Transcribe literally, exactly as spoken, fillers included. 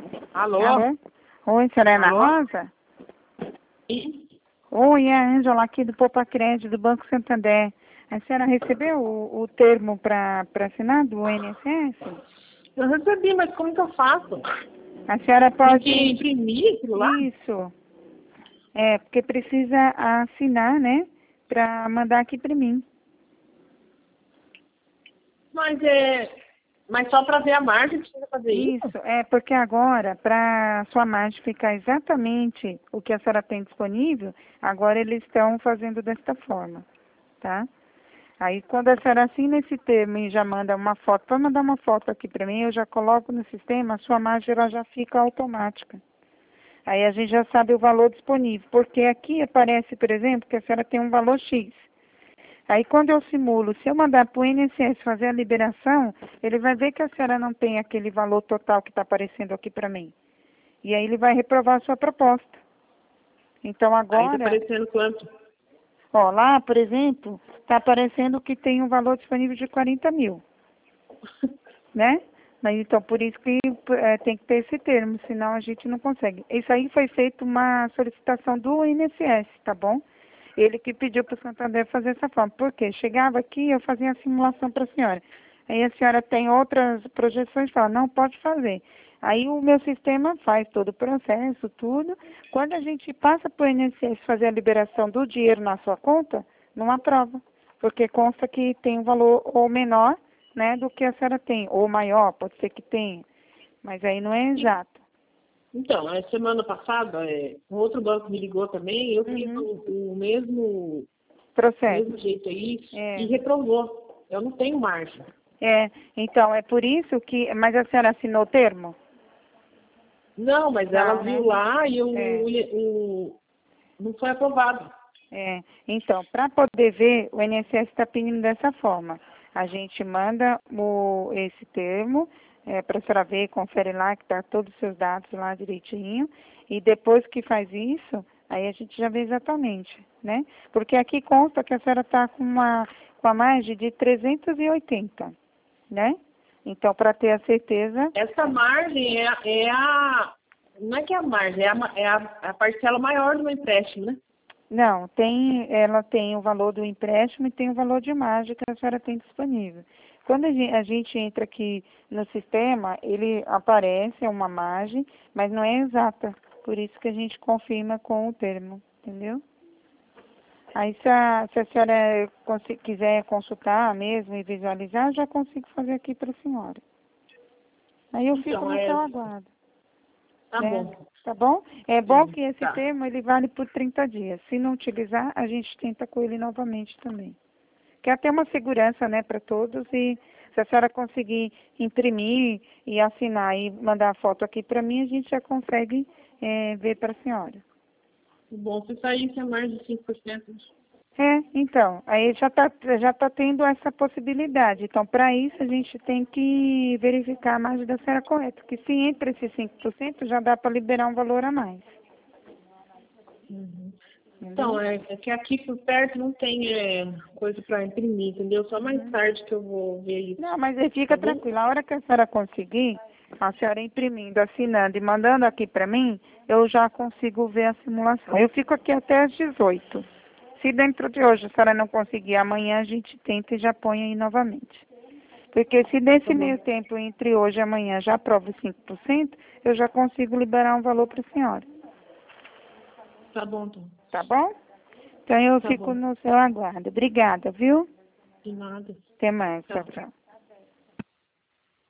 Alô? Alô? Oi, senhora Ana Alô? Rosa? Sim. Oi, é a Ângela aqui do Poupa Crédito, do Banco Santander. A senhora recebeu o, o termo para assinar do I N S S? Eu recebi, mas como que eu faço? A senhora Tem pode... que imprimir aquilo lá? Isso. É, porque precisa assinar, né? Para mandar aqui para mim. Mas é... Mas só para ver a margem precisa fazer isso? Isso, é porque agora, para sua margem ficar exatamente o que a senhora tem disponível, agora eles estão fazendo desta forma, tá? Aí quando a senhora assina esse termo e já manda uma foto, pode mandar uma foto aqui para mim, eu já coloco no sistema, a sua margem ela já fica automática. Aí a gente já sabe o valor disponível, porque aqui aparece, por exemplo, que a senhora tem um valor X. Aí quando eu simulo, se eu mandar para o I N S S fazer a liberação, ele vai ver que a senhora não tem aquele valor total que está aparecendo aqui para mim. E aí ele vai reprovar a sua proposta. Então Aí tá agora, aparecendo quanto? ó, lá, por exemplo, está aparecendo que tem um valor disponível de quarenta mil, né? Mas então por isso que é, tem que ter esse termo, senão a gente não consegue. Isso aí foi feito uma solicitação do I N S S, tá bom? Ele que pediu para o Santander fazer essa forma. Por quê? Chegava aqui, eu fazia a simulação para a senhora. Aí a senhora tem outras projeções e fala, não, pode fazer. Aí o meu sistema faz todo o processo, tudo. Quando a gente passa para o I N S S fazer a liberação do dinheiro na sua conta, não aprova. Porque consta que tem um valor ou menor, né, do que a senhora tem. Ou maior, pode ser que tenha. Mas aí não é exato. Então, a semana passada, é, um outro banco me ligou também, eu fiz Uhum. o, o mesmo, Processo. mesmo jeito aí É. e reprovou. Eu não tenho margem. É, então, é por isso que... Mas a senhora assinou o termo? Não, mas ela Não, viu né? lá e o, É, o, não foi aprovado. é. Então, para poder ver, o I N S S está pedindo dessa forma. A gente manda o, esse termo é, para a senhora ver, confere lá que está todos os seus dados lá direitinho. E depois que faz isso, aí a gente já vê exatamente, né? Porque aqui consta que a senhora está com uma com a margem de trezentos e oitenta, né? Então, para ter a certeza... Essa margem é, a- é a. Não é que é a margem, é a, ma- é a, a parcela maior do meu empréstimo, né? Não, tem, ela tem o valor do empréstimo e tem o valor de margem que a senhora tem disponível. Quando a gente, a gente entra aqui no sistema, ele aparece uma margem, mas não é exata. Por isso que a gente confirma com o termo, entendeu? Aí se a, se a senhora consi- quiser consultar mesmo e visualizar, eu já consigo fazer aqui para a senhora. Aí eu fico Então, no é. seu aguardo. Tá Né? bom. Tá bom? É bom Sim, que esse tá. termo ele vale por trinta dias. Se não utilizar, a gente tenta com ele novamente também. Quer ter uma segurança, né, para todos e se a senhora conseguir imprimir e assinar e mandar a foto aqui para mim, a gente já consegue é, ver para a senhora. Bom, se saísse a mais de cinco por cento. É, então, aí já está já tá tendo essa possibilidade. Então, para isso, a gente tem que verificar a margem da senhora correta, porque se entra esses cinco por cento, já dá para liberar um valor a mais. Uhum. Entendeu? Então, é, é que aqui por perto não tem é, coisa para imprimir, entendeu? Só mais Uhum. tarde que eu vou ver isso, Não, mas aí tá fica bom? tranquila. A hora que a senhora conseguir, a senhora imprimindo, assinando e mandando aqui para mim, eu já consigo ver a simulação. Eu fico aqui até às dezoito. Se dentro de hoje a senhora não conseguir, amanhã a gente tenta e já põe aí novamente. Porque se Tá nesse bom. meio tempo, entre hoje e amanhã, já aprova os cinco por cento, eu já consigo liberar um valor para a senhora. Tá bom, então. Tá bom? Então eu Tá fico bom. no seu aguardo. Obrigada, viu? De nada. Até mais. Tchau, Tchau. tchau.